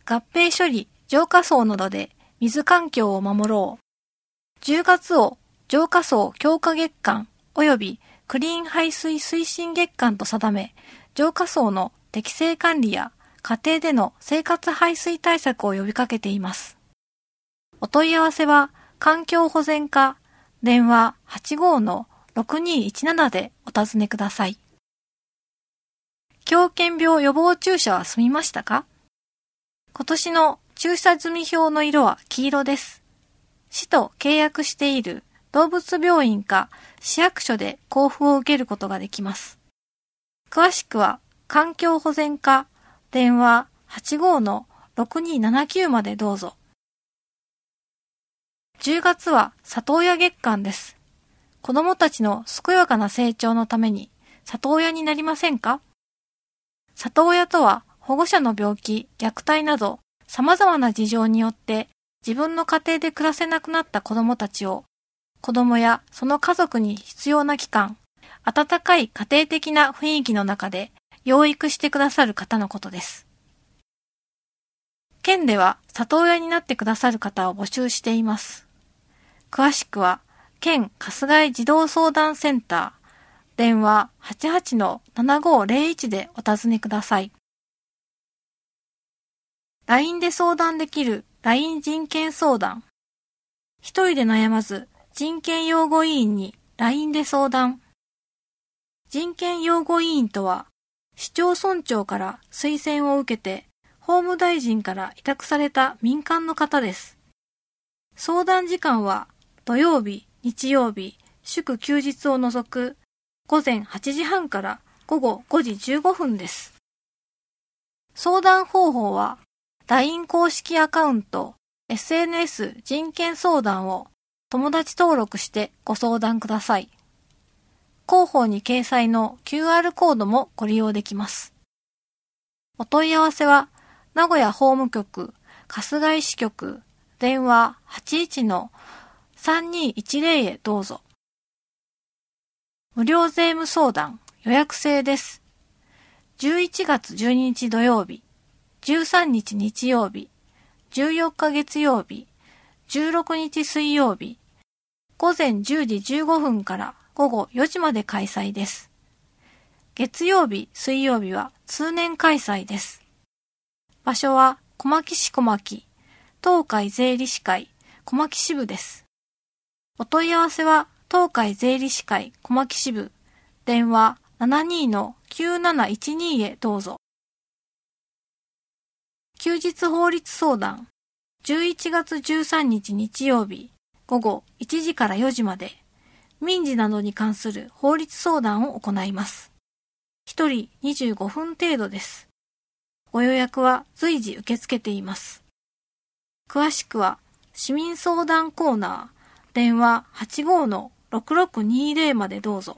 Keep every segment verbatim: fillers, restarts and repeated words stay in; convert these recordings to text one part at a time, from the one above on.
合併処理、浄化槽などで水環境を守ろう。じゅうがつを浄化槽強化月間及びクリーン排水推進月間と定め、浄化槽の適正管理や家庭での生活排水対策を呼びかけています。お問い合わせは環境保全課電話 はちごーのろくにーいちなな でお尋ねください。狂犬病予防注射は済みましたか？今年の注射済み表の色は黄色です。市と契約している動物病院か市役所で交付を受けることができます。詳しくは環境保全課電話 はちごーのろくにーななきゅう までどうぞ。じゅうがつは里親月間です。子どもたちの健やかな成長のために里親になりませんか？里親とは保護者の病気、虐待など様々な事情によって自分の家庭で暮らせなくなった子どもたちを子どもやその家族に必要な期間、温かい家庭的な雰囲気の中で養育してくださる方のことです。県では里親になってくださる方を募集しています。詳しくは県春日井児童相談センター電話 はちはちのななごーぜろいち でお尋ねください。ライン で相談できる ライン 人権相談。一人で悩まず人権擁護委員に ライン で相談。人権擁護委員とは市町村長から推薦を受けて法務大臣から委託された民間の方です。相談時間は土曜日、日曜日、祝休日を除くごぜんはちじはんからごごごじじゅうごふんです。相談方法は ライン 公式アカウント、エスエヌエス 人権相談を友達登録してご相談ください。広報に掲載の キューアール コードもご利用できます。お問い合わせは名古屋法務局、春日井支局、電話 はちいちのさんにーいちぜろ へどうぞ。無料税務相談予約制です。じゅういちがつじゅうににち土曜日、じゅうさんにち日曜日、じゅうよっか月曜日、じゅうろくにち水曜日、ごぜんじゅうじじゅうごふんからごごよじまで開催です。月曜日、水曜日は通年開催です。場所は小牧市小牧、東海税理士会小牧支部です。お問い合わせは東海税理士会小牧支部電話 ななにーのきゅうなないちにー へどうぞ。休日法律相談じゅういちがつじゅうさんにち日曜日ごごいちじからよじまで民事などに関する法律相談を行います。ひとりにじゅうごふん程度です。ご予約は随時受け付けています。詳しくは市民相談コーナー電話 はちごーのろくろくにーぜろ までどうぞ。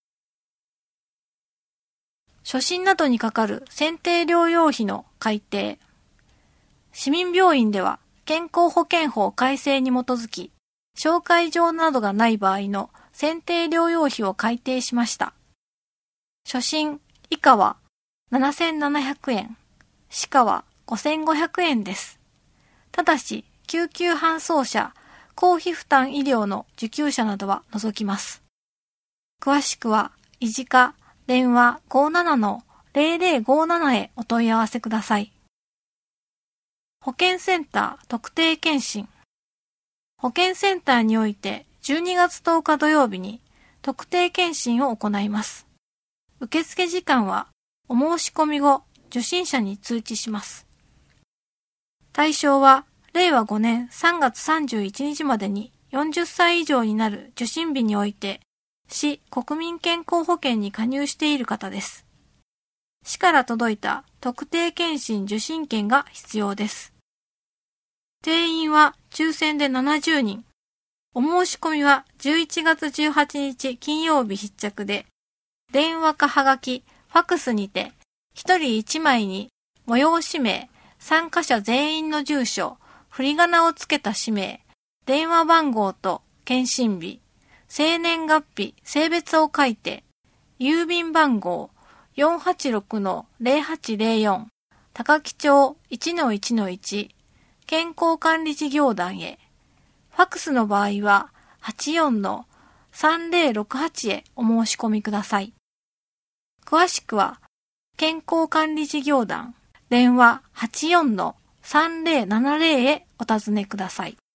初診などにかかる選定療養費の改定。市民病院では健康保険法改正に基づき、紹介状などがない場合の選定療養費を改定しました。初診以下はななせんななひゃくえん、歯科はごせんごひゃくえんです。ただし、救急搬送者、公費負担医療の受給者などは除きます。詳しくは、医事課電話 ごーななのぜろぜろごーなな へお問い合わせください。保健センター特定健診。保健センターにおいてじゅうにがつとおか土曜日に特定健診を行います。受付時間はお申し込み後、受診者に通知します。対象はれいわごねんさんがつさんじゅういちにちまでによんじゅっさい以上になる受診日において市国民健康保険に加入している方です。市から届いた特定健診受診券が必要です。定員は抽選でななじゅうにん。お申し込みはじゅういちがつじゅうはちにち金曜日必着で、電話かはがき、ファクスにて、ひとりいちまいに催し名、参加者全員の住所、振り仮名をつけた氏名、電話番号と検診日、生年月日、性別を書いて、郵便番号 よんはちろくのぜろはちぜろよん、 高木町 いちのいちのいち 健康管理事業団へ、ファックスの場合は はちよんのさんぜろろくはち へお申し込みください。詳しくは健康管理事業団電話 はちよんのさんぜろななぜろ へお尋ねください。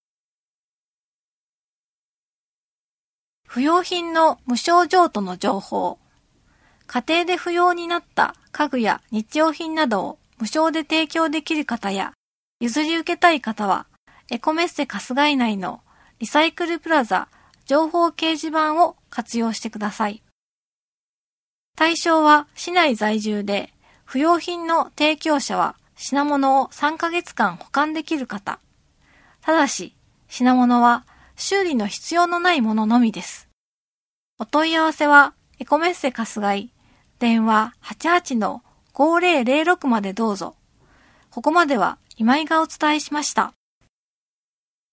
不用品の無償譲渡の情報。家庭で不要になった家具や日用品などを無償で提供できる方や譲り受けたい方はエコメッセ春日井内のリサイクルプラザ情報掲示板を活用してください。対象は市内在住で不用品の提供者は品物をさんかげつかん保管できる方。ただし品物は修理の必要のないもののみです。お問い合わせはエコメッセ春日井電話 はちはちのごぜろぜろろく までどうぞ。ここまでは今井がお伝えしました。